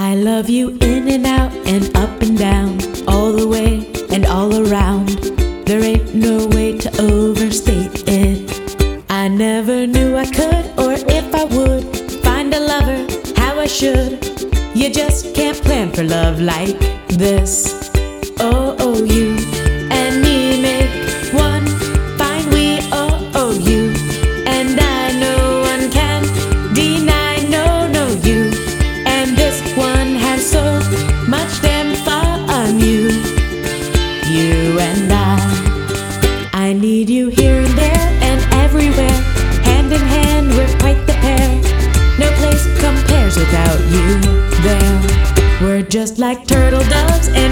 I love you in and out and up and down, all the way and all around. There ain't no way to overstate it. I never knew I could, or if I would, find a lover how I should. You just can't plan for love like this. Oh, you and me make one fine we. Oh, you and I, no one can deny. No, you and this one have so much damn fun. You and I need you here and there and everywhere. Hand in hand, we're quite the pair. No place compares without you there. We're just like turtle doves and